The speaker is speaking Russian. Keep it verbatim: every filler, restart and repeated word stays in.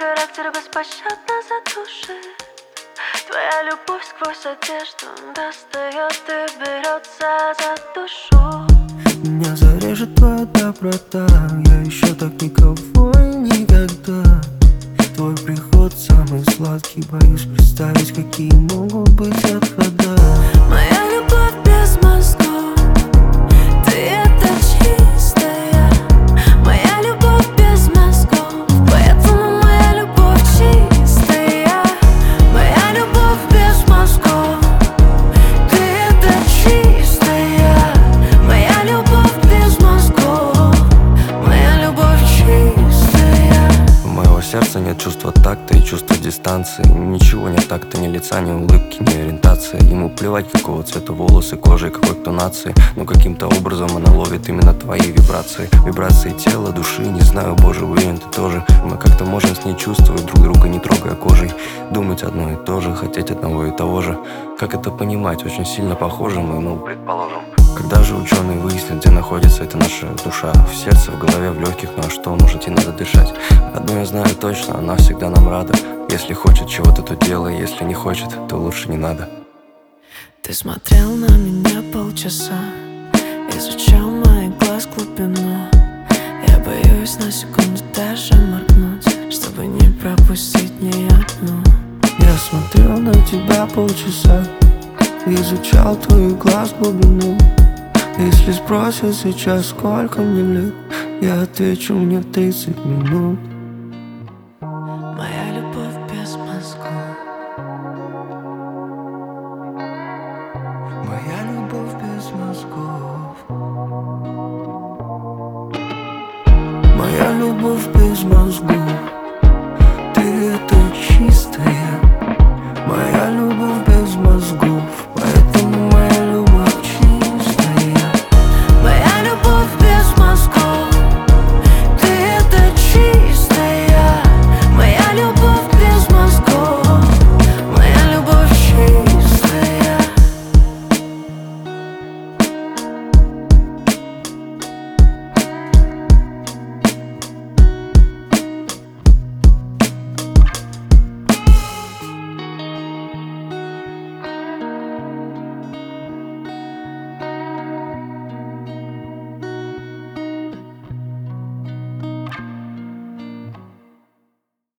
характер беспощадно задушит. Твоя любовь сквозь одежду достает и берется за душу. Меня зарежет твоя доброта, я еще так никого и никогда. Твой приход самый сладкий, боюсь представить, какие могут быть отхода. Моя любовь без мозгов, ты это чистая. Моя любовь без мозгов, поэтому моя любовь чистая. Моя любовь без мозгов, ты это чистая. Моя любовь без мозгов, моя любовь чистая. У моего сердца нет чувства такта и чувства дистанции. Ничего нет такта, ни лица, ни улыбки, ни ориентации. Ему плевать, какого цвета волосы, кожи, какой кто нации. Но каким-то образом она ловит именно твои вибрации. Вибрации тела, души, не знаю, боже, уверен, ты тоже. Мы как-то можем с ней чувствовать друг друга, не трогая кожей. Думать одно и то же, хотеть одного и того же. Как это понимать? Очень сильно похожи мы, ну, предположим. Когда же ученые выяснят, где находится эта наша душа? В сердце, в голове, в легких, ну а что, может, и надо дышать. Одно я знаю точно, она всегда нам рада. Если хочет чего-то, то делай, если не хочет, то лучше не надо. Ты смотрел на меня полчаса, изучал мои глаз глубину. Я боюсь на секунду даже моргнуть, чтобы не пропустить ни одну. Я смотрел на тебя полчаса, изучал твой глаз глубину. Если спросят сейчас, сколько мне лет, я отвечу, мне тридцать минут. Моя любовь без мозгов, Моя любовь без мозгов. Моя любовь без мозгов. Ты это чистая.